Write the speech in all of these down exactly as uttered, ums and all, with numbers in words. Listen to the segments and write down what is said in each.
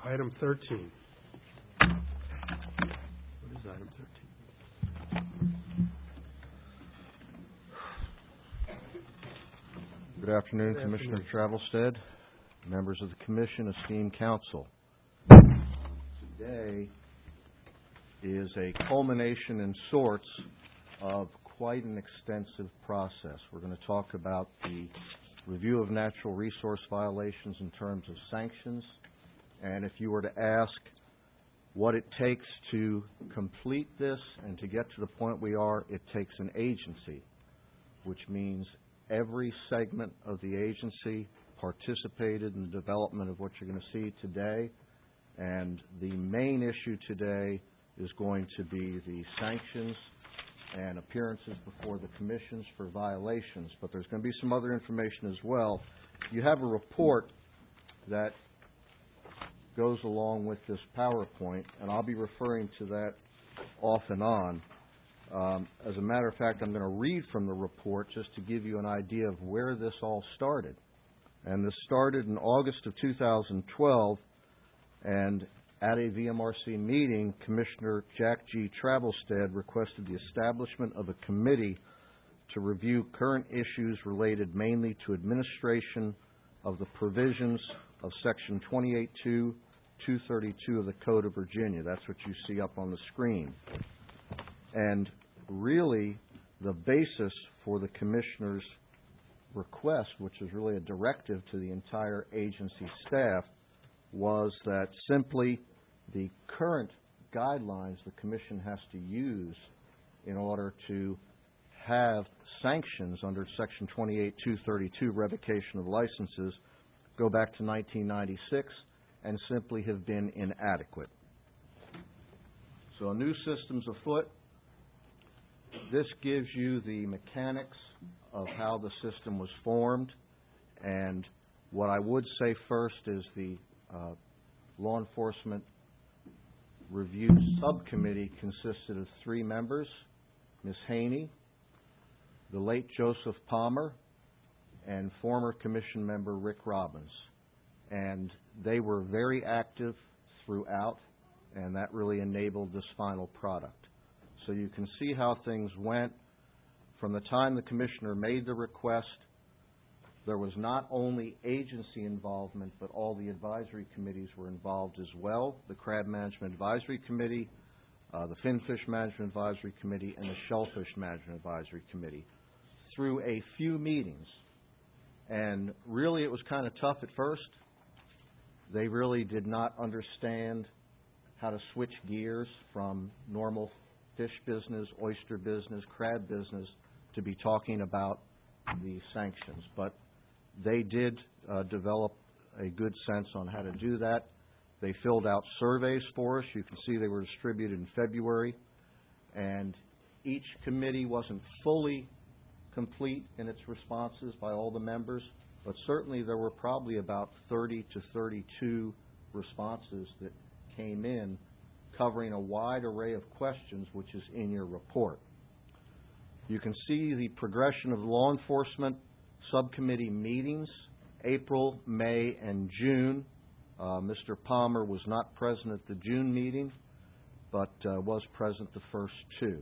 Item thirteen. What is item thirteen? Good afternoon, Good Commissioner afternoon. Travelstead, members of the Commission, esteemed council. Today is a culmination in sorts of quite an extensive process. We're going to talk about the review of natural resource violations in terms of sanctions, and if you were to ask what it takes to complete this and to get to the point we are, it takes an agency, which means every segment of the agency participated in the development of what you're going to see today. And the main issue today is going to be the sanctions and appearances before the commissions for violations. But there's going to be some other information as well. You have a report that goes along with this PowerPoint, and I'll be referring to that off and on. Um, as a matter of fact, I'm going to read from the report just to give you an idea of where this all started. And this started in August of two thousand twelve, and at a V M R C meeting, Commissioner Jack G. Travelstead requested the establishment of a committee to review current issues related mainly to administration of the provisions of Section twenty-eight two, two thirty-two of the Code of Virginia. That's what you see up on the screen. And really, the basis for the Commissioner's request, which is really a directive to the entire agency staff, was that simply the current guidelines the Commission has to use in order to have sanctions under Section twenty-eight two thirty-two, revocation of licenses, go back to nineteen ninety-six and simply have been inadequate. So a new system's afoot. This gives you the mechanics of how the system was formed, and what I would say first is the uh, Law Enforcement Review Subcommittee consisted of three members: Miz Haney, the late Joseph Palmer, and former Commission member Rick Robbins. And they were very active throughout, and that really enabled this final product. So you can see how things went. From the time the Commissioner made the request, there was not only agency involvement, but all the advisory committees were involved as well. The Crab Management Advisory Committee, uh, the Finfish Management Advisory Committee, and the Shellfish Management Advisory Committee through a few meetings. And really it was kind of tough at first. They really did not understand how to switch gears from normal fish business, oyster business, crab business, to be talking about the sanctions. But they did uh, develop a good sense on how to do that. They filled out surveys for us. You can see they were distributed in February. And each committee wasn't fully complete in its responses by all the members, but certainly there were probably about thirty to thirty-two responses that came in, covering a wide array of questions, which is in your report. You can see the progression of law enforcement subcommittee meetings, April, May, and June. Uh, Mister Palmer was not present at the June meeting, but uh, was present the first two.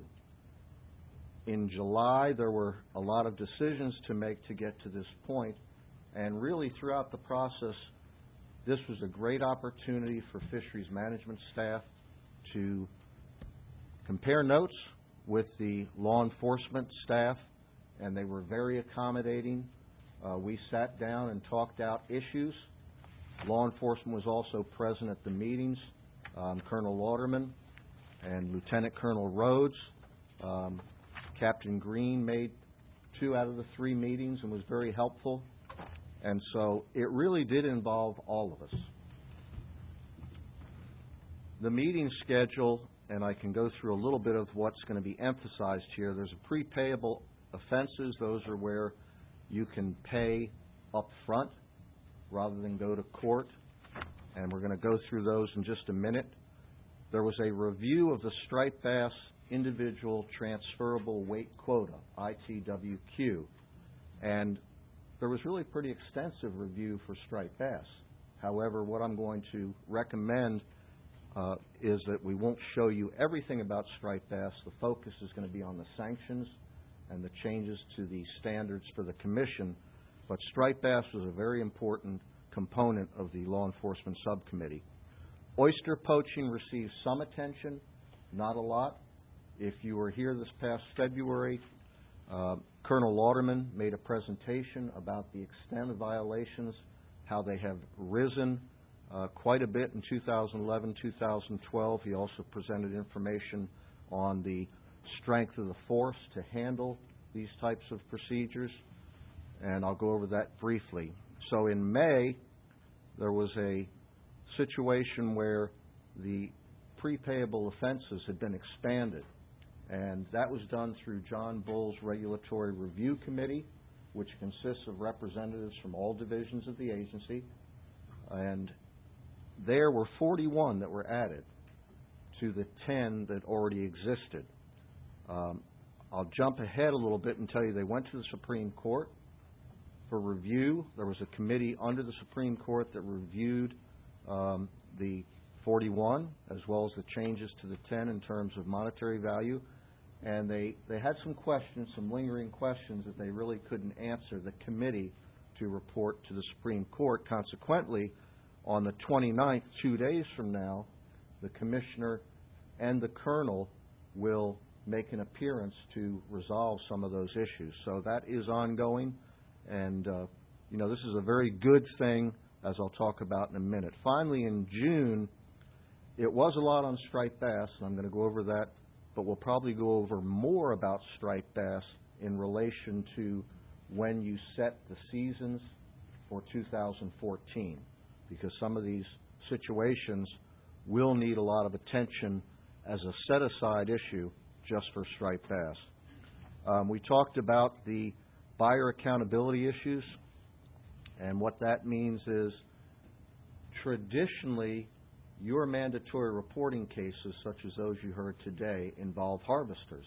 In July, there were a lot of decisions to make to get to this point, and really throughout the process, this was a great opportunity for fisheries management staff to compare notes with the law enforcement staff, and they were very accommodating. Uh, we sat down and talked out issues. Law enforcement was also present at the meetings. Um, Colonel Lauderman and Lieutenant Colonel Rhodes. Um, Captain Green made two out of the three meetings and was very helpful. And so it really did involve all of us. The meeting schedule, and I can go through a little bit of what's going to be emphasized here. There's a prepayable offenses. Those are where you can pay up front rather than go to court. And we're going to go through those in just a minute. There was a review of the striped bass individual transferable weight quota, I T W Q. And there was really pretty extensive review for striped bass. However, what I'm going to recommend uh, is that we won't show you everything about striped bass. The focus is going to be on the sanctions and the changes to the standards for the commission. But striped bass was a very important component of the law enforcement subcommittee. Oyster poaching received some attention, not a lot. If you were here this past February, uh, Colonel Lauderman made a presentation about the extent of violations, how they have risen uh, quite a bit in two thousand eleven, two thousand twelve. He also presented information on the strength of the force to handle these types of procedures, and I'll go over that briefly. So in May, there was a situation where the prepayable offenses had been expanded, and that was done through John Bull's Regulatory Review Committee, which consists of representatives from all divisions of the agency, and there were forty-one that were added to the ten that already existed. Um, I'll jump ahead a little bit and tell you they went to the Supreme Court for review. There was a committee under the Supreme Court that reviewed um, the forty-one as well as the changes to the ten in terms of monetary value. And they, they had some questions, some lingering questions that they really couldn't answer the committee to report to the Supreme Court. Consequently, on the twenty-ninth, two days from now, the commissioner and the colonel will make an appearance to resolve some of those issues. So that is ongoing, and uh, you know, this is a very good thing, as I'll talk about in a minute. Finally, in June, it was a lot on striped bass, and I'm going to go over that, but we'll probably go over more about striped bass in relation to when you set the seasons for two thousand fourteen, because some of these situations will need a lot of attention as a set-aside issue just for striped bass. Um, we talked about the buyer accountability issues, and what that means is traditionally your mandatory reporting cases, such as those you heard today, involve harvesters.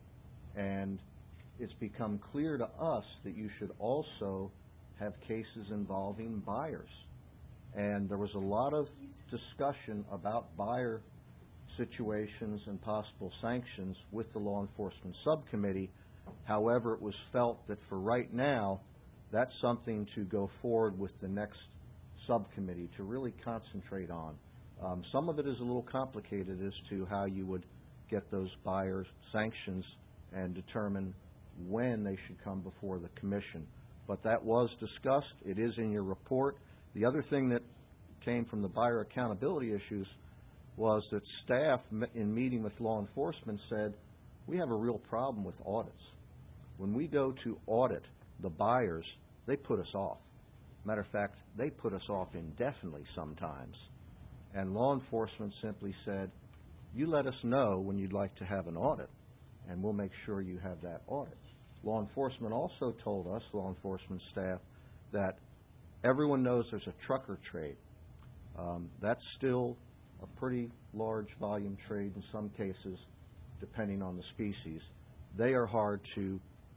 And it's become clear to us that you should also have cases involving buyers. And there was a lot of discussion about buyer situations and possible sanctions with the law enforcement subcommittee. However, it was felt that for right now, that's something to go forward with the next subcommittee to really concentrate on. Um, some of it is a little complicated as to how you would get those buyer sanctions and determine when they should come before the commission. But that was discussed. It is in your report. The other thing that came from the buyer accountability issues was that staff, in meeting with law enforcement, said, we have a real problem with audits. When we go to audit the buyers, they put us off. Matter of fact, they put us off indefinitely sometimes. And law enforcement simply said, you let us know when you'd like to have an audit, and we'll make sure you have that audit. Law enforcement also told us, law enforcement staff, that everyone knows there's a trucker trade. Um, that's still a pretty large volume trade in some cases, depending on the species. They are hard to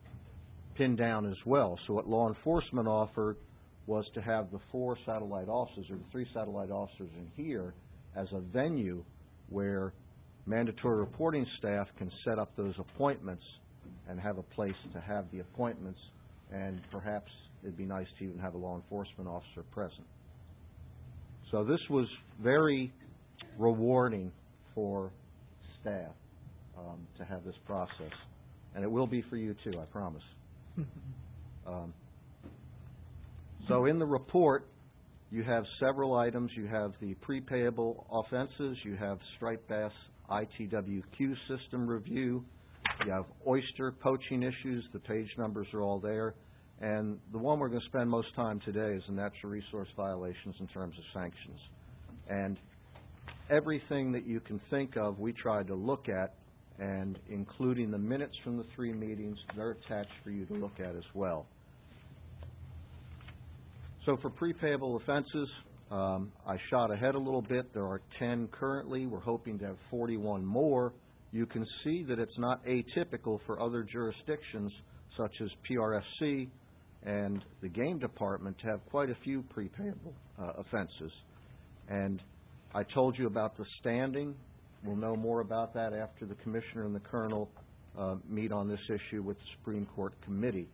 pin down as well. So what law enforcement offered was to have the four satellite officers, or the three satellite officers in here, as a venue where mandatory reporting staff can set up those appointments and have a place to have the appointments, and perhaps it'd be nice to even have a law enforcement officer present. So this was very rewarding for staff um, to have this process, and it will be for you too, I promise. um, so in the report, you have several items. You have the prepayable offenses. You have striped bass I T W Q system review. You have oyster poaching issues. The page numbers are all there. And the one we're going to spend most time today is the natural resource violations in terms of sanctions. And everything that you can think of, we tried to look at, and including the minutes from the three meetings, they're attached for you to look at as well. So for prepayable offenses, um, I shot ahead a little bit. There are ten currently. We're hoping to have forty-one more. You can see that it's not atypical for other jurisdictions, such as P R F C and the game department have quite a few prepayable uh, offenses. And I told you about the standing. We'll know more about that after the commissioner and the colonel uh, meet on this issue with the Supreme Court committee.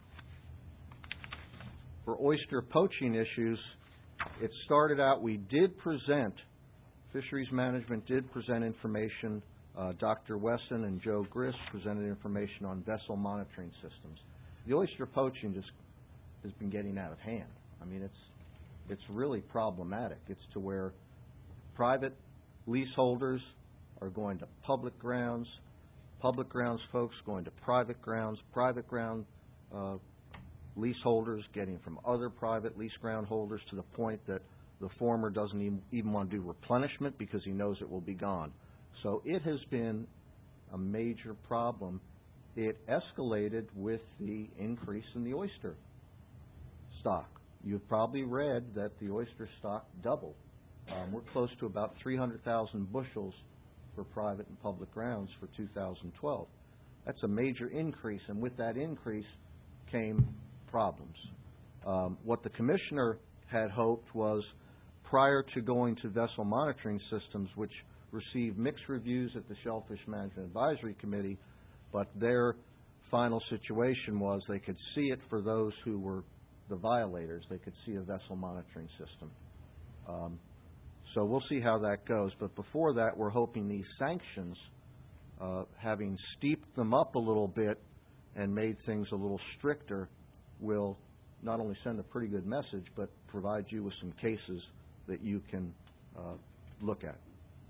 For oyster poaching issues, it started out, we did present, Fisheries Management did present information. Uh, Doctor Wesson and Joe Grist presented information on vessel monitoring systems. The oyster poaching just has been getting out of hand. I mean, it's it's really problematic. It's to where private leaseholders are going to public grounds, public grounds folks going to private grounds, private ground uh, leaseholders getting from other private lease ground holders, to the point that the former doesn't even, even want to do replenishment because he knows it will be gone. So it has been a major problem. It escalated with the increase in the oyster stock. You've probably read that the oyster stock doubled. Um, we're close to about three hundred thousand bushels for private and public grounds for two thousand twelve. That's a major increase, and with that increase came problems. Um, what the commissioner had hoped was, prior to going to vessel monitoring systems, which received mixed reviews at the Shellfish Management Advisory Committee, but their final situation was they could see it for those who were the violators. They could see a vessel monitoring system. Um, so we'll see how that goes. But before that, we're hoping these sanctions, uh, having steeped them up a little bit and made things a little stricter, will not only send a pretty good message, but provide you with some cases that you can uh, look at.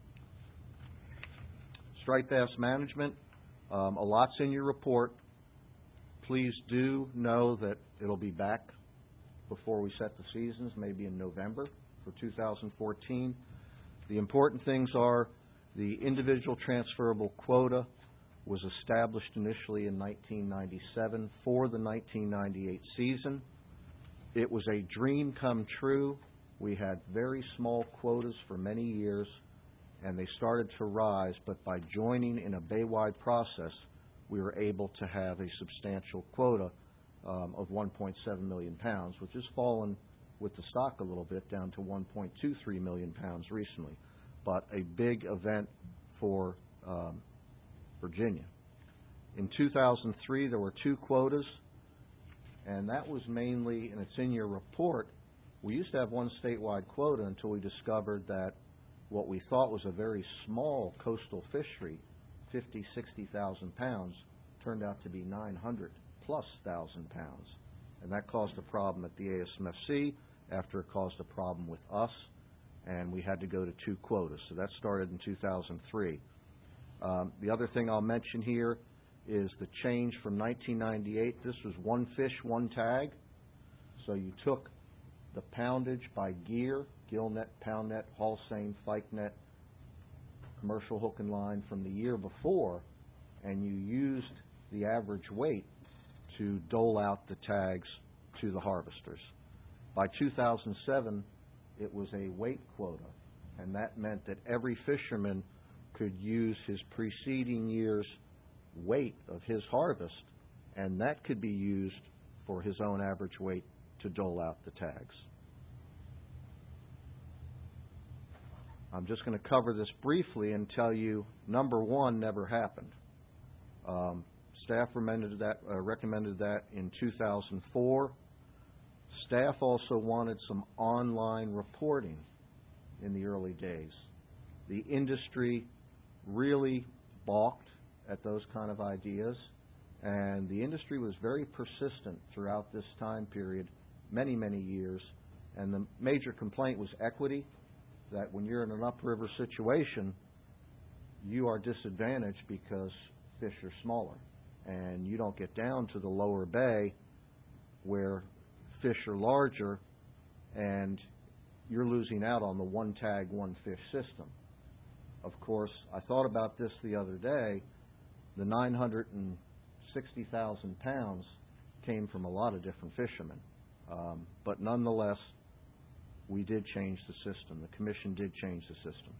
Striped bass management, um, a lot's in your report. Please do know that it'll be back before we set the seasons, maybe in November for two thousand fourteen. The important things are the individual transferable quota was established initially in nineteen ninety-seven for the nineteen ninety-eight season. It was a dream come true. We had very small quotas for many years, and they started to rise, but by joining in a bay-wide process, we were able to have a substantial quota um, of one point seven million pounds, which has fallen with the stock a little bit down to one point two three million pounds recently, but a big event for um, Virginia. In two thousand three, there were two quotas, and that was mainly, and it's in your report, we used to have one statewide quota until we discovered that what we thought was a very small coastal fishery, fifty, sixty thousand pounds, turned out to be nine hundred plus thousand pounds. And that caused a problem at the A S M F C after it caused a problem with us, and we had to go to two quotas. So that started in two thousand three. Um, the other thing I'll mention here is the change from nineteen ninety-eight. This was one fish, one tag. So you took the poundage by gear, gill net, pound net, haul seine, fyke net, commercial hook and line from the year before, and you used the average weight to dole out the tags to the harvesters. By two thousand seven, it was a weight quota, and that meant that every fisherman could use his preceding year's weight of his harvest, and that could be used for his own average weight to dole out the tags. I'm just going to cover this briefly and tell you, number one never happened. Um, staff recommended that, uh, recommended that in two thousand four. Staff also wanted some online reporting in the early days. The industry really balked at those kind of ideas, and the industry was very persistent throughout this time period, many, many years, and the major complaint was equity, that when you're in an upriver situation, you are disadvantaged because fish are smaller, and you don't get down to the lower bay where fish are larger, and you're losing out on the one tag, one fish system. Of course, I thought about this the other day. The nine hundred sixty thousand pounds came from a lot of different fishermen. Um, but nonetheless, we did change the system. The Commission did change the system.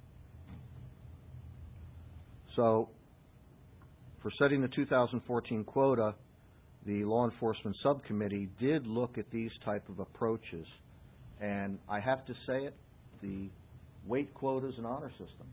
So, for setting the two thousand fourteen quota, the Law Enforcement Subcommittee did look at these type of approaches, and I have to say it, the weight quota is an honor system.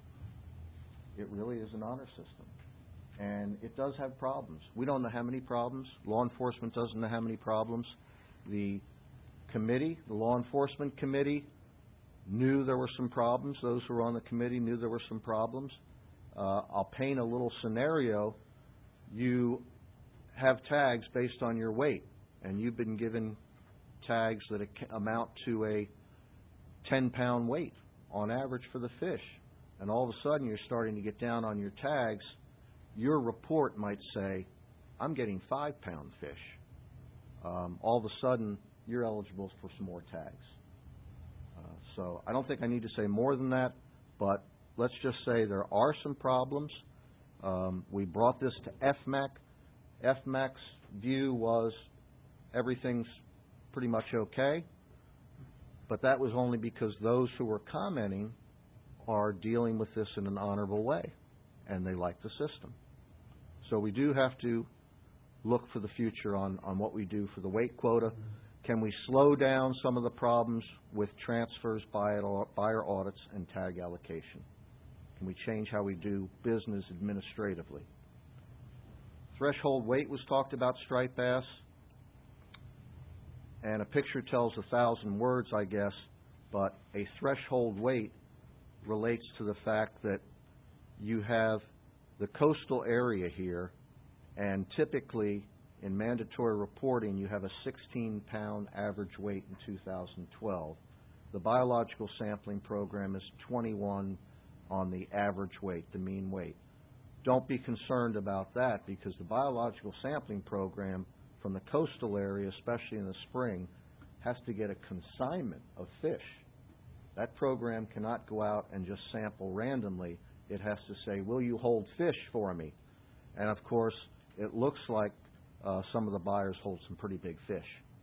It really is an honor system. And it does have problems. We don't know how many problems. Law enforcement doesn't know how many problems. The committee, the Law Enforcement Committee, knew there were some problems. Those who were on the committee knew there were some problems. Uh, I'll paint a little scenario. You have tags based on your weight, and you've been given tags that amount to a ten-pound weight on average for the fish. And all of a sudden you're starting to get down on your tags. Your report might say, I'm getting five-pound fish. Um, all of a sudden, you're eligible for some more tags. Uh, so I don't think I need to say more than that, but let's just say there are some problems. Um, we brought this to F M A C. F M A C's view was everything's pretty much okay, but that was only because those who were commenting are dealing with this in an honorable way, and they like the system. So we do have to look for the future on, on what we do for the weight quota. Can we slow down some of the problems with transfers, buyer, buyer audits, and tag allocation? Can we change how we do business administratively? Threshold weight was talked about, striped bass, and a picture tells a thousand words, I guess, but a threshold weight relates to the fact that you have the coastal area here, and typically in mandatory reporting you have a sixteen-pound average weight in two thousand twelve. The biological sampling program is twenty-one on the average weight, the mean weight. Don't be concerned about that, because the biological sampling program from the coastal area, especially in the spring, has to get a consignment of fish. That program cannot go out and just sample randomly. It has to say, will you hold fish for me? And of course, it looks like uh, some of the buyers hold some pretty big fish.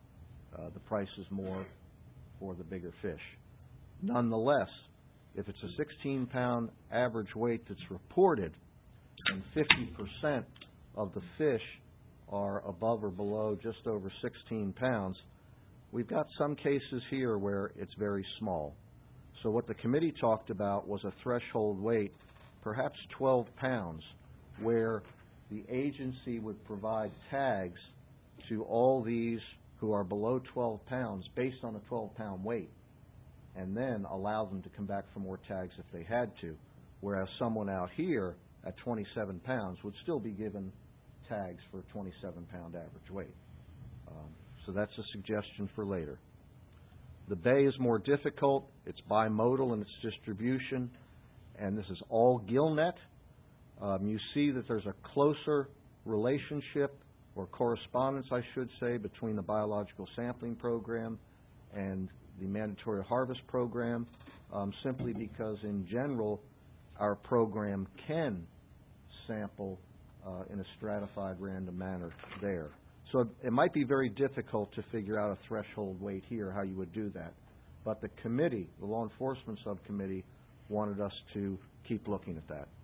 Uh, the price is more for the bigger fish. Nonetheless, if it's a sixteen-pound average weight that's reported, and fifty percent of the fish are above or below just over sixteen pounds, we've got some cases here where it's very small. So what the committee talked about was a threshold weight, perhaps twelve pounds, where the agency would provide tags to all these who are below twelve pounds based on a twelve-pound weight, and then allow them to come back for more tags if they had to, whereas someone out here at twenty-seven pounds would still be given tags for a twenty-seven pound average weight. Um, so that's a suggestion for later. The bay is more difficult. It's bimodal in its distribution, and this is all gillnet. Um, you see that there's a closer relationship, or correspondence, I should say, between the biological sampling program and the mandatory harvest program, um, simply because in general our program can sample uh, in a stratified random manner there. So it, it might be very difficult to figure out a threshold weight here, how you would do that. But the committee, the Law Enforcement Subcommittee, wanted us to keep looking at that.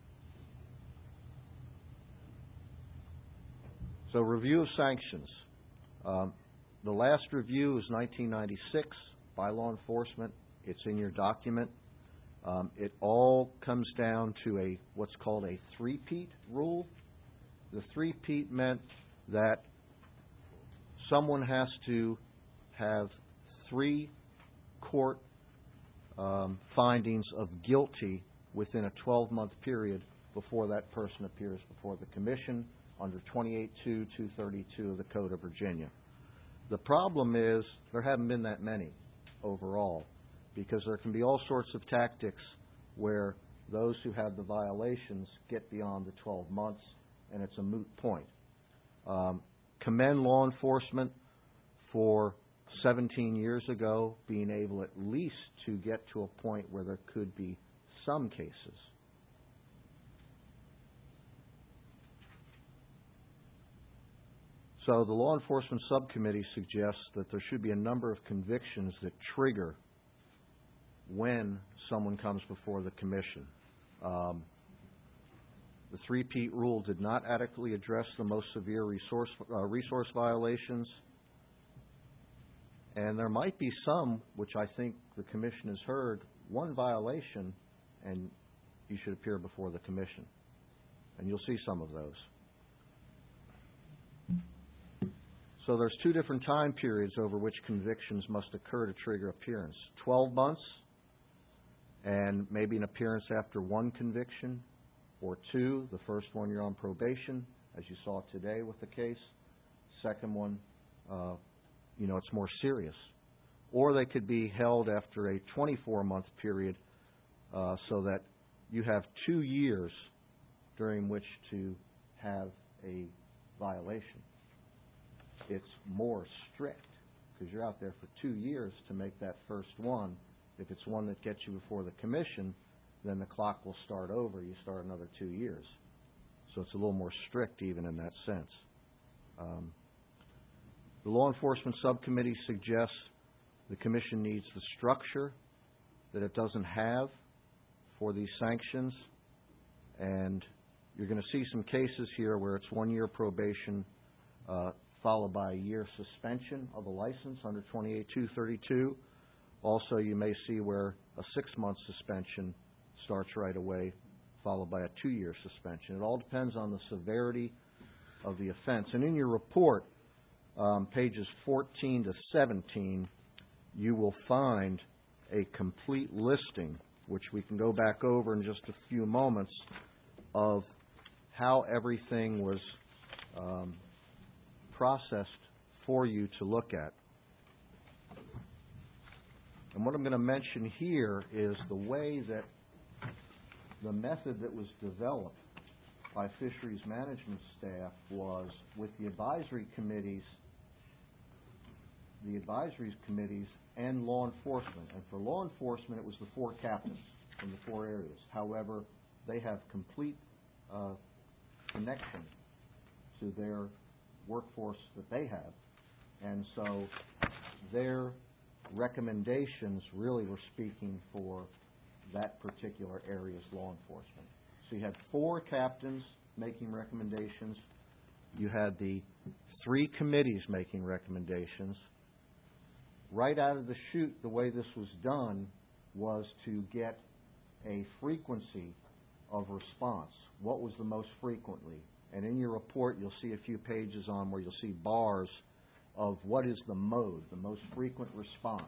So review of sanctions. Um, the last review is nineteen ninety-six by law enforcement. It's in your document. Um, it all comes down to a what's called a three-peat rule. The three-peat meant that someone has to have three court um, findings of guilty within a twelve-month period before that person appears before the commission under twenty-eight two two thirty-two of the Code of Virginia. The problem is there haven't been that many overall, because there can be all sorts of tactics where those who have the violations get beyond the twelve months, and it's a moot point. Um, commend law enforcement for seventeen years ago being able at least to get to a point where there could be some cases. So the Law Enforcement Subcommittee suggests that there should be a number of convictions that trigger when someone comes before the commission. Um, The three-peat rule did not adequately address the most severe resource, uh, resource violations. And there might be some, which I think the Commission has heard, one violation, and you should appear before the Commission. And you'll see some of those. So there's two different time periods over which convictions must occur to trigger appearance. twelve months, and maybe an appearance after one conviction, or two, the first one you're on probation, as you saw today with the case. Second one, uh, you know, it's more serious. Or they could be held after a twenty-four month period, uh, so that you have two years during which to have a violation. It's more strict because you're out there for two years to make that first one. If it's one that gets you before the Commission, then the clock will start over. You start another two years. So it's a little more strict even in that sense. Um, the Law Enforcement Subcommittee suggests the Commission needs the structure that it doesn't have for these sanctions. And you're going to see some cases here where it's one year probation uh, followed by a year suspension of a license under twenty-eight two thirty-two. Also, you may see where a six-month suspension starts right away, followed by a two-year suspension. It all depends on the severity of the offense. And in your report, um, pages fourteen to seventeen, you will find a complete listing, which we can go back over in just a few moments, of how everything was um, processed for you to look at. And what I'm going to mention here is the way that the method that was developed by fisheries management staff was with the advisory committees, the advisory committees and law enforcement. And for law enforcement, it was the four captains in the four areas. However, they have complete uh, connection to their workforce that they have. And so their recommendations really were speaking for that particular area's law enforcement. So you had four captains making recommendations. You had the three committees making recommendations. Right out of the chute, the way this was done was to get a frequency of response. What was the most frequently? And in your report, you'll see a few pages on where you'll see bars of what is the mode, the most frequent response.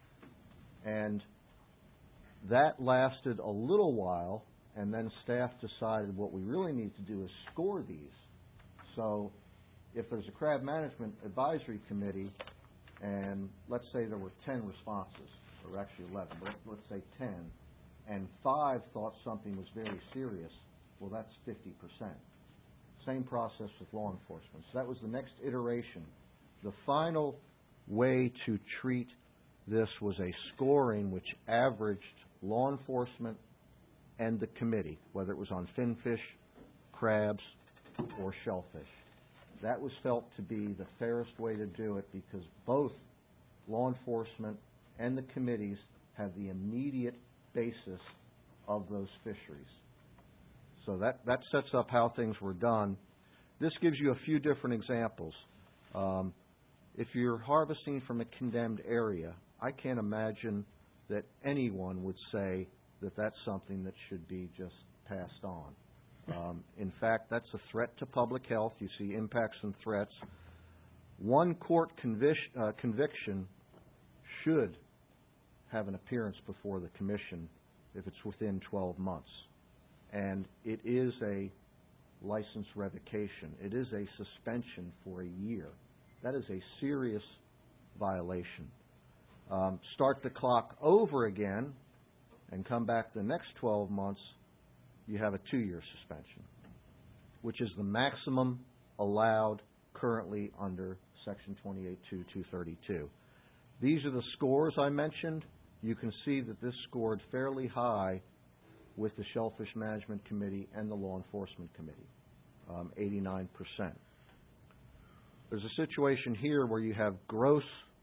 And that lasted a little while, and then staff decided what we really need to do is score these. So if there's a crab management advisory committee, and let's say there were ten responses, or actually eleven, but let's say ten, and five thought something was very serious, well, that's fifty percent. Same process with law enforcement. So that was the next iteration. The final way to treat this was a scoring which averaged law enforcement and the committee, whether it was on finfish, crabs, or shellfish. That was felt to be the fairest way to do it because both law enforcement and the committees have the immediate basis of those fisheries. So that, that sets up how things were done. This gives you a few different examples. Um, if you're harvesting from a condemned area, I can't imagine that anyone would say that that's something that should be just passed on. Um, in fact, that's a threat to public health. You see impacts and threats. One court convic- uh, conviction should have an appearance before the commission if it's within twelve months. And it is a license revocation. It is a suspension for a year. That is a serious violation. Um, start the clock over again and come back the next twelve months, you have a two-year suspension, which is the maximum allowed currently under Section twenty-eight two two thirty-two. These are the scores I mentioned. You can see that this scored fairly high with the Shellfish Management Committee and the Law Enforcement Committee, um, eighty-nine percent. There's a situation here where you have gross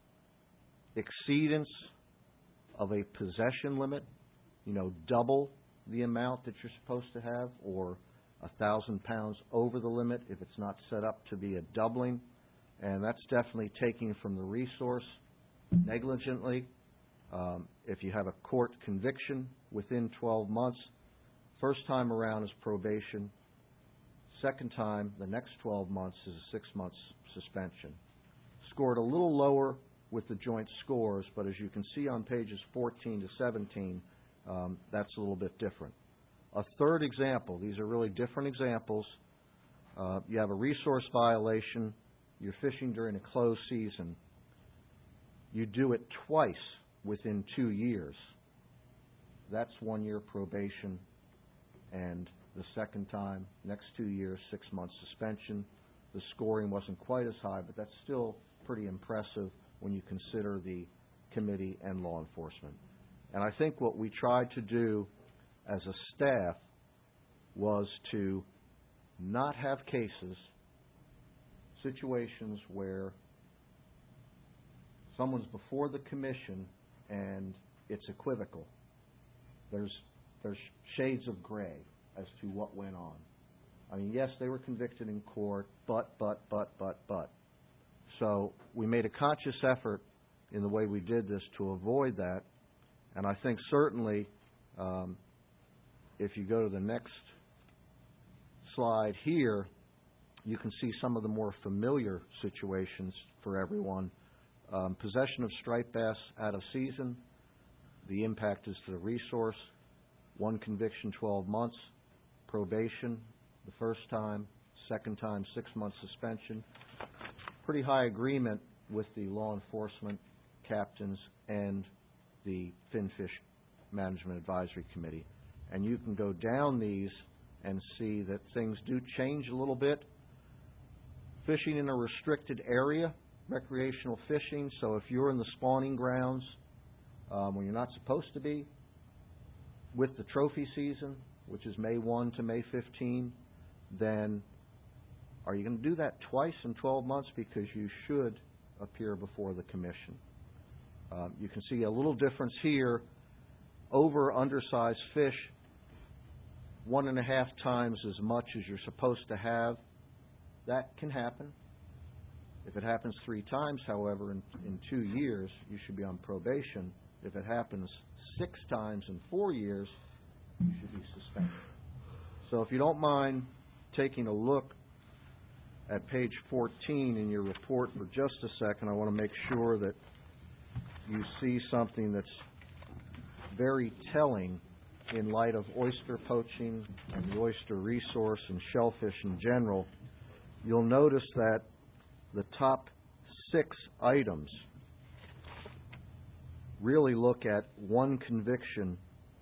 exceedance of a possession limit, you know, double the amount that you're supposed to have, or a thousand pounds over the limit if it's not set up to be a doubling, and that's definitely taking from the resource negligently. Um, if you have a court conviction within twelve months, first time around is probation. Second time, the next twelve months is a six months suspension. Scored a little lower with the joint scores, but as you can see on pages fourteen to seventeen, um, that's a little bit different. A third example, these are really different examples. Uh, you have a resource violation, you're fishing during a closed season. You do it twice within two years. That's one year probation, and the second time, next two years, six months suspension. The scoring wasn't quite as high, but that's still pretty impressive when you consider the committee and law enforcement. And I think what we tried to do as a staff was to not have cases, situations where someone's before the commission and it's equivocal. There's there's shades of gray as to what went on. I mean, yes, they were convicted in court, but, but, but, but, but. So we made a conscious effort in the way we did this to avoid that, and I think certainly um, if you go to the next slide here, you can see some of the more familiar situations for everyone. Um, possession of striped bass out of season, the impact is to the resource. One conviction, twelve months. Probation, the first time. Second time, six months suspension. Pretty high agreement with the law enforcement captains and the Finfish Management Advisory Committee. And you can go down these and see that things do change a little bit. Fishing in a restricted area, recreational fishing, so if you're in the spawning grounds um, when you're not supposed to be, with the trophy season, which is May first to May fifteenth, then are you going to do that twice in twelve months? Because you should appear before the commission. Um, you can see a little difference here. Over undersized fish, one and a half times as much as you're supposed to have. That can happen. If it happens three times, however, in, in two years, you should be on probation. If it happens six times in four years, you should be suspended. So if you don't mind taking a look at page fourteen in your report for just a second, I want to make sure that you see something that's very telling in light of oyster poaching and the oyster resource and shellfish in general. You'll notice that the top six items really look at one conviction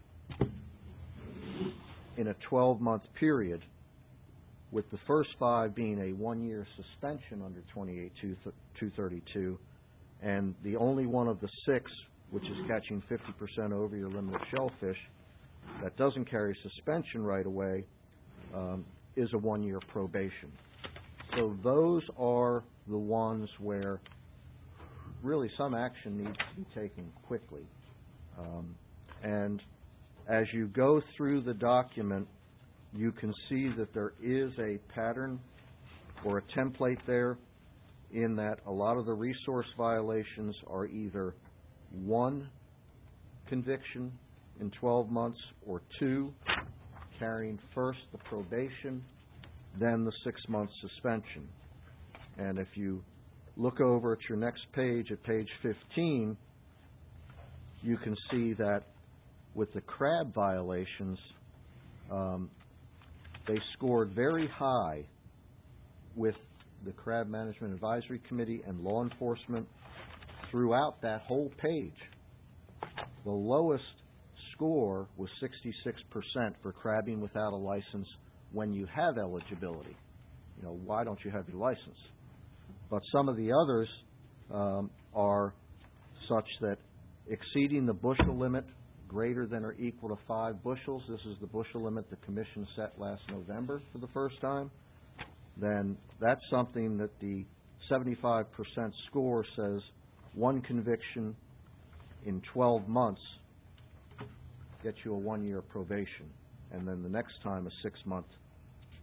in a twelve-month period, with the first five being a one-year suspension under twenty-eight two thirty-two, and the only one of the six, which is catching fifty percent over your limit of shellfish, that doesn't carry suspension right away, um, is a one-year probation. So those are the ones where really some action needs to be taken quickly. Um, and as you go through the document, you can see that there is a pattern or a template there, in that a lot of the resource violations are either one conviction in twelve months or two, carrying first the probation, then the six-month suspension. And if you look over at your next page, at page fifteen, you can see that with the crab violations, um, they scored very high with the Crab Management Advisory Committee and law enforcement throughout that whole page. The lowest score was sixty-six percent for crabbing without a license when you have eligibility. You know, why don't you have your license? But some of the others um, are such that exceeding the bushel limit greater than or equal to five bushels, this is the bushel limit the Commission set last November for the first time, then that's something that the seventy-five percent score says one conviction in twelve months gets you a one-year probation, and then the next time a six-month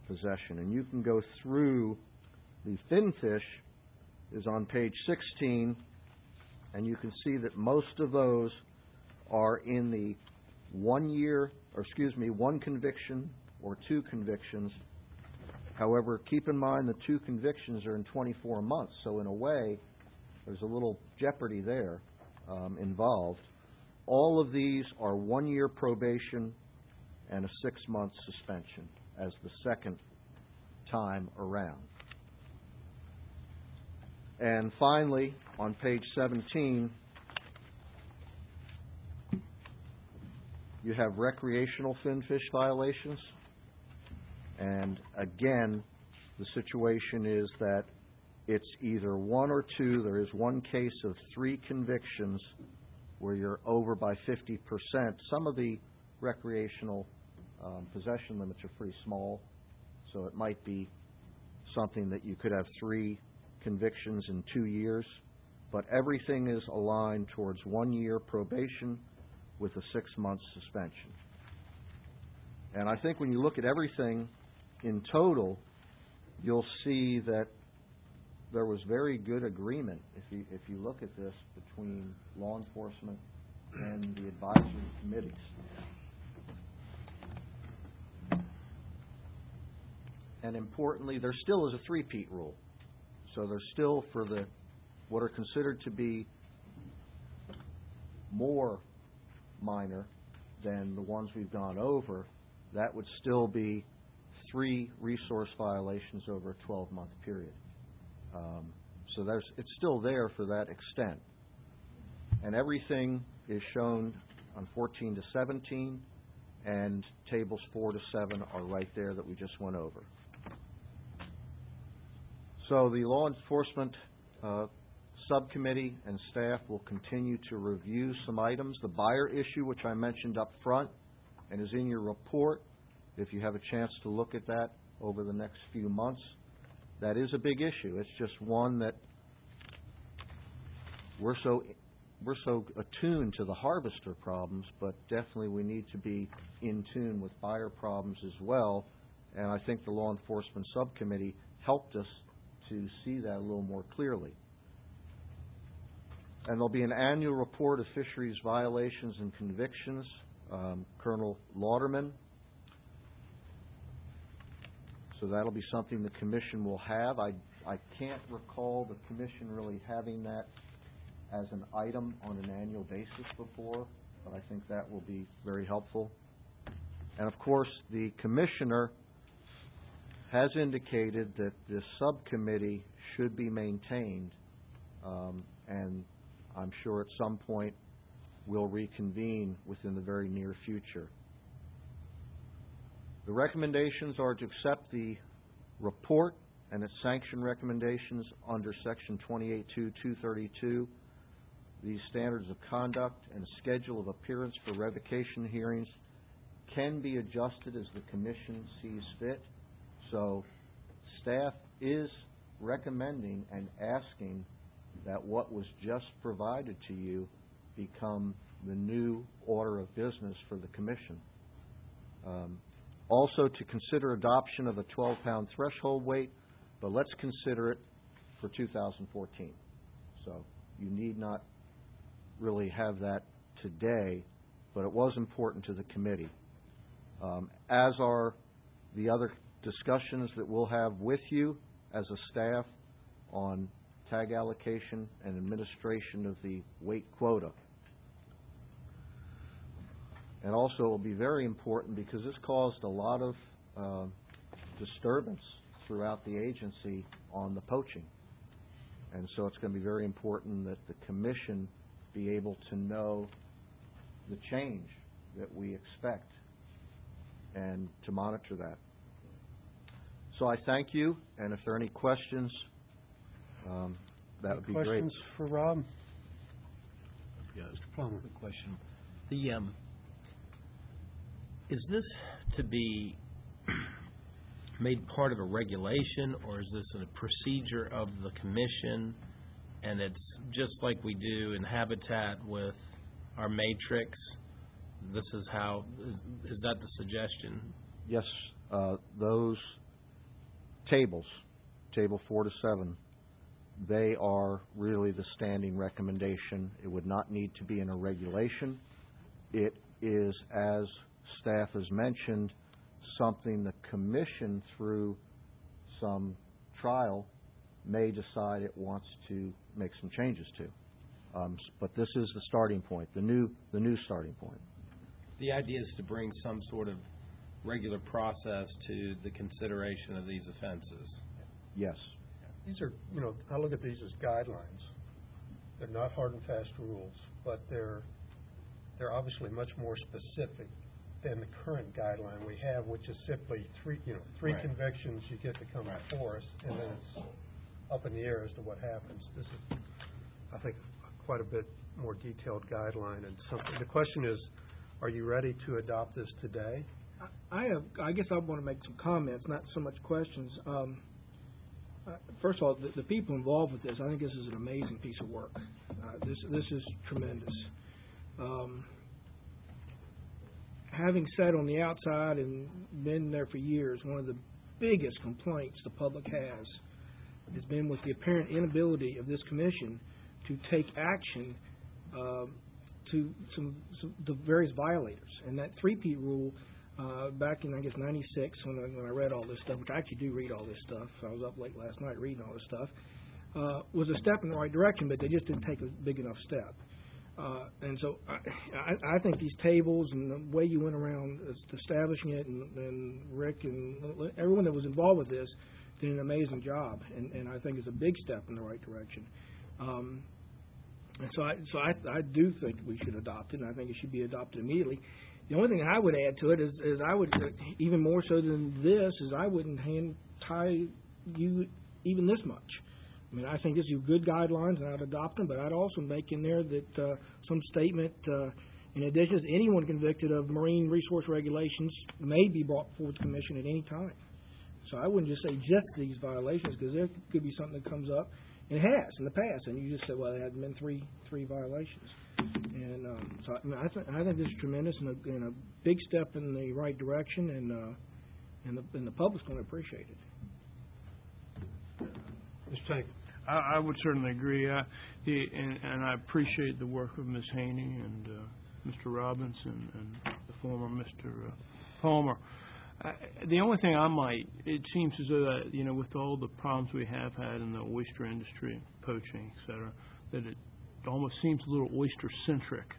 possession. And you can go through, the finfish is on page sixteen, and you can see that most of those are in the one year, or excuse me, one conviction or two convictions. However, keep in mind the two convictions are in twenty-four months, so in a way, there's a little jeopardy there um, involved. All of these are one-year probation and a six-month suspension as the second time around. And finally, on page seventeen, you have recreational finfish violations. And again, the situation is that it's either one or two. There is one case of three convictions where you're over by fifty percent. Some of the recreational um, possession limits are pretty small, so it might be something that you could have three convictions in two years. But everything is aligned towards one year probation with a six-month suspension. And I think when you look at everything in total, you'll see that there was very good agreement, if you, if you look at this, between law enforcement and the advisory committees. And importantly, there still is a three-peat rule. So there's still, for the what are considered to be more minor than the ones we've gone over, that would still be three resource violations over a twelve-month period. Um, so there's, it's still there for that extent. And everything is shown on fourteen to seventeen, and tables four to seven are right there that we just went over. So the law enforcement uh, subcommittee and staff will continue to review some items. The buyer issue, which I mentioned up front and is in your report, if you have a chance to look at that over the next few months, that is a big issue. It's just one that we're so we're so attuned to the harvester problems, but definitely we need to be in tune with buyer problems as well. And I think the law enforcement subcommittee helped us to see that a little more clearly. And there'll be an annual report of fisheries violations and convictions. Um, Colonel Lauderman. So that'll be something the Commission will have. I, I can't recall the Commission really having that as an item on an annual basis before, but I think that will be very helpful. And of course, the Commissioner has indicated that this subcommittee should be maintained, um, and I'm sure at some point we'll reconvene within the very near future. The recommendations are to accept the report and its sanction recommendations under Section twenty-eight two two thirty-two. These standards of conduct and schedule of appearance for revocation hearings can be adjusted as the Commission sees fit. So staff is recommending and asking that what was just provided to you become the new order of business for the Commission. Um, also, to consider adoption of a twelve-pound threshold weight, but let's consider it for two thousand fourteen. So you need not really have that today, but it was important to the committee. Um, as are the other discussions that we'll have with you as a staff on tag allocation and administration of the weight quota. And also it will be very important because this caused a lot of uh, disturbance throughout the agency on the poaching. And so it's going to be very important that the Commission be able to know the change that we expect and to monitor that. So I thank you, and if there are any questions, um, that would be great. Questions for Rob? Yes. Mister Plummer. Quick question. The um, is this to be made part of a regulation, or is this a procedure of the Commission, and it's just like we do in Habitat with our matrix? This is how, is, is that the suggestion? Yes, uh, those tables, table four to seven, they are really the standing recommendation. It would not need to be in a regulation. It is, as staff has mentioned, something the commission, through some trial, may decide it wants to make some changes to. Um, but this is the starting point, the new, the new starting point. The idea is to bring some sort of regular process to the consideration of these offenses. Yes. These are, you know, I look at these as guidelines. They're not hard and fast rules, but they're they're obviously much more specific than the current guideline we have, which is simply three, you know, three Right. convictions, you get to come Right. before us, and then it's up in the air as to what happens. This is, I think, quite a bit more detailed guideline and something. The question is, are you ready to adopt this today? I have, I guess I want to make some comments, not so much questions. Um, uh, first of all, the, the people involved with this, I think this is an amazing piece of work. Uh, this, this is tremendous. Um, having sat on the outside and been there for years, one of the biggest complaints the public has has been with the apparent inability of this commission to take action uh, to some, some the various violators. And that three-peat rule, uh, back in, I guess, ninety-six, when I, when I read all this stuff, which I actually do read all this stuff, I was up late last night reading all this stuff, uh, was a step in the right direction, but they just didn't take a big enough step. Uh, and so I, I, I think these tables and the way you went around establishing it, and, and Rick and everyone that was involved with this did an amazing job, and, and I think it's a big step in the right direction. Um, and so I, so I, I do think we should adopt it, and I think it should be adopted immediately. The only thing I would add to it is, is I would, even more so than this, is I wouldn't hand tie you even this much. I mean, I think these are good guidelines, and I'd adopt them, but I'd also make in there that uh, some statement, uh, in addition, anyone convicted of marine resource regulations may be brought before the commission at any time. So I wouldn't just say just these violations, because there could be something that comes up, and it has in the past, and you just say, well, there had been three three violations. And um, so I, mean, I, th- I think this is tremendous and a, and a big step in the right direction, and uh, and, the, and the public's going to appreciate it. Mister Tank. I, I would certainly agree. I, the, and, and I appreciate the work of Miz Haney and uh, Mister Robinson and the former Mister Uh, Palmer. I, the only thing I might, it seems as though that, you know, with all the problems we have had in the oyster industry, poaching, et cetera, that it almost seems a little oyster-centric.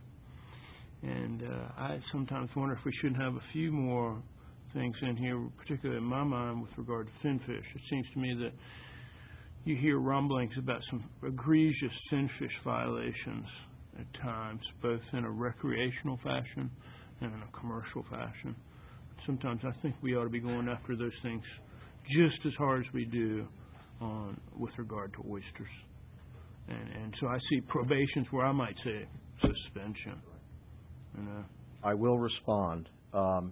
And uh, I sometimes wonder if we shouldn't have a few more things in here, particularly in my mind, with regard to finfish. It seems to me that you hear rumblings about some egregious finfish violations at times, both in a recreational fashion and in a commercial fashion. Sometimes I think we ought to be going after those things just as hard as we do on with regard to oysters. And, and so I see probations where I might say suspension. You know? I will respond. Um,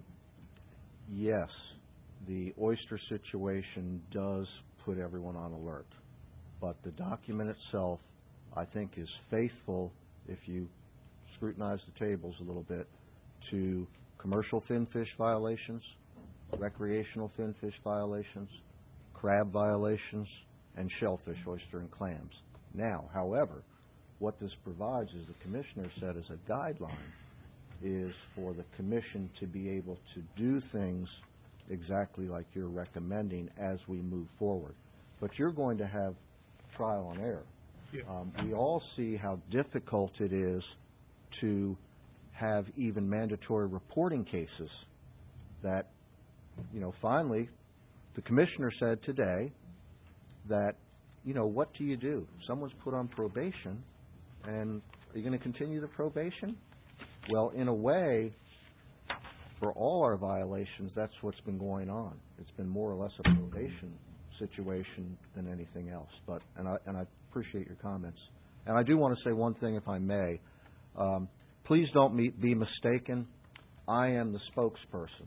yes, the oyster situation does put everyone on alert. But the document itself, I think, is faithful, if you scrutinize the tables a little bit, to commercial finfish violations, recreational finfish violations, crab violations, and shellfish, oyster, and clams. Now, however, what this provides, as the Commissioner said, as a guideline, is for the Commission to be able to do things exactly like you're recommending as we move forward. But you're going to have trial and error. Yeah. Um, we all see how difficult it is to have even mandatory reporting cases that, you know, finally, the Commissioner said today that, you know, what do you do? Someone's put on probation, and are you going to continue the probation? Well, in a way, for all our violations, that's what's been going on. It's been more or less a probation situation than anything else. But and I and I appreciate your comments. And I do want to say one thing, if I may. Um, please don't me, be mistaken. I am the spokesperson.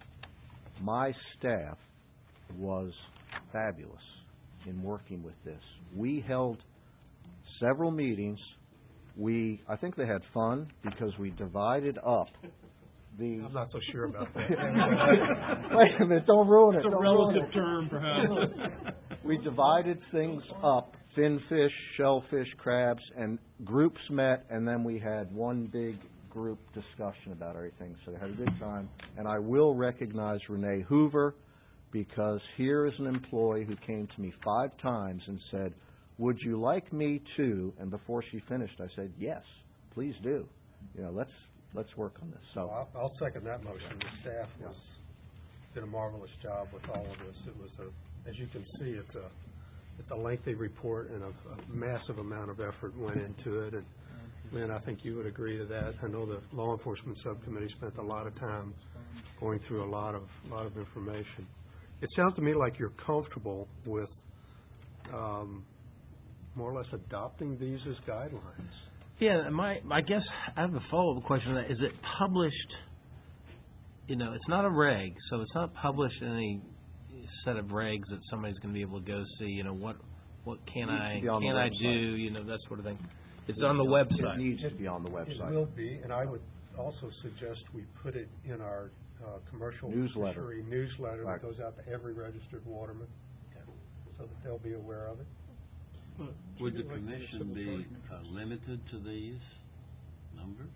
My staff was fabulous in working with this. We held several meetings. We I think they had fun because we divided up the... I'm not so sure about that. Wait a minute, don't ruin it. It's a don't ruin relative it. term, perhaps. We divided things up, fin fish, shellfish, crabs, and groups met, and then we had one big group discussion about everything, so they had a good time. And I will recognize Renee Hoover, because here is an employee who came to me five times and said, would you like me to? And before she finished, I said, yes, please do. You know, let's let's work on this. So I'll, I'll second that motion. The staff was, did a marvelous job with all of this. It was a, as you can see, it's a, it's a lengthy report, and a, a massive amount of effort went into it. And Lynn, I think you would agree to that. I know the law enforcement subcommittee spent a lot of time going through a lot of lot of information. It sounds to me like you're comfortable with um, more or less adopting these as guidelines. Yeah, my, I guess I have a follow-up question on that. Is it published, you know, it's not a reg, so it's not published in any set of regs that somebody's going to be able to go see, you know, what what can I, can I do, you know, that sort of thing. It's on the website. it needs to be on the It website. will be, and I would also suggest we put it in our uh, commercial Newsletter. fishery newsletter Right. that goes out to every registered waterman, so that they'll be aware of it. Would the commission be uh, limited to these numbers?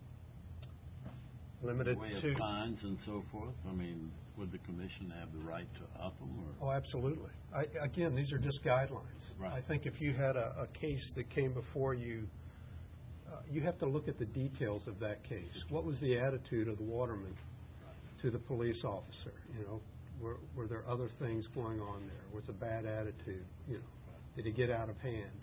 Limited The way to... of fines and so forth? I mean, would the commission have the right to up them, or? Oh, absolutely. I, again, these are just guidelines. Right. I think if you had a, a case that came before you, uh, you have to look at the details of that case. What was the attitude of the waterman to the police officer? You know, were, were there other things going on there? Was a bad attitude? You know, did he get out of hand?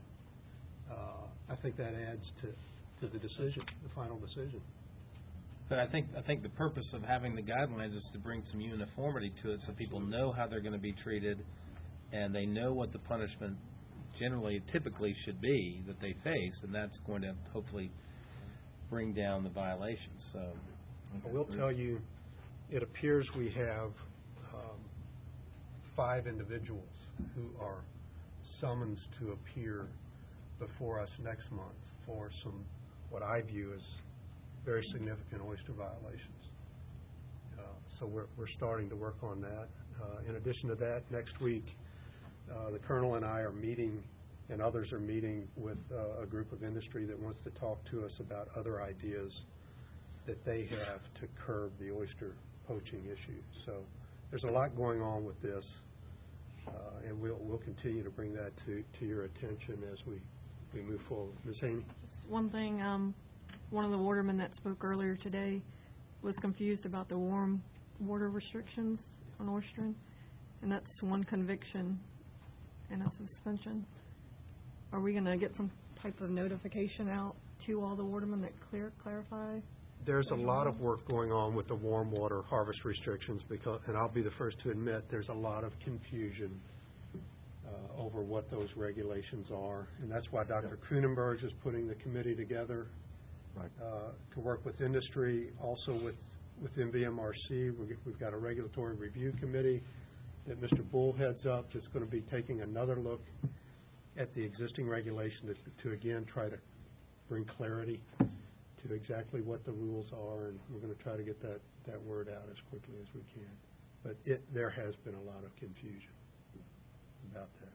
Uh, I think that adds to, to the decision, the final decision. But I think I think the purpose of having the guidelines is to bring some uniformity to it, so people know how they're going to be treated, and they know what the punishment generally, typically should be that they face, and that's going to hopefully bring down the violations. So I will tell you, it appears we have um, five individuals who are summoned to appear before us next month for some, what I view as very significant oyster violations. Uh, so we're, we're starting to work on that. Uh, in addition to that, next week, uh, the Colonel and I are meeting, and others are meeting with uh, a group of industry that wants to talk to us about other ideas that they have to curb the oyster poaching issue. So there's a lot going on with this, uh, and we'll, we'll continue to bring that to, to your attention as we, we move forward. Miz Haney? One thing, um, one of the watermen that spoke earlier today was confused about the warm water restrictions on oystering, and that's one conviction and a suspension. Are we going to get some type of notification out to all the watermen that clear clarify? There's a lot of work going on with the warm water harvest restrictions, because, and I'll be the first to admit, there's a lot of confusion uh, over what those regulations are, and that's why Doctor Kuenenberg is putting the committee together. Right. Uh, to work with industry, also with, with M V M R C. We've, we've got a regulatory review committee that Mister Bull heads up that's going to be taking another look at the existing regulation to, to again try to bring clarity to exactly what the rules are, and we're going to try to get that, that word out as quickly as we can. But it, there has been a lot of confusion about that.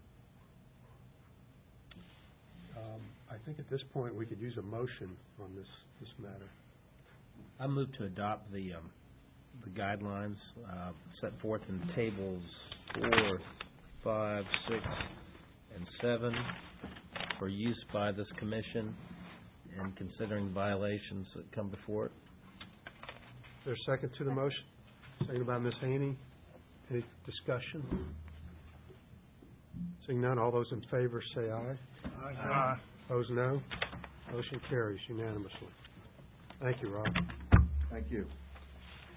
Um, I think at this point we could use a motion on this, this matter. I move to adopt the um, the guidelines uh, set forth in tables four, five, six, and seven for use by this commission and considering violations that come before it. Is there a second to the motion? Second by Miz Haney. Any discussion? Seeing none, all those in favor say aye. Aye. Opposed, no. Motion carries unanimously. Thank you, Rob. Thank you.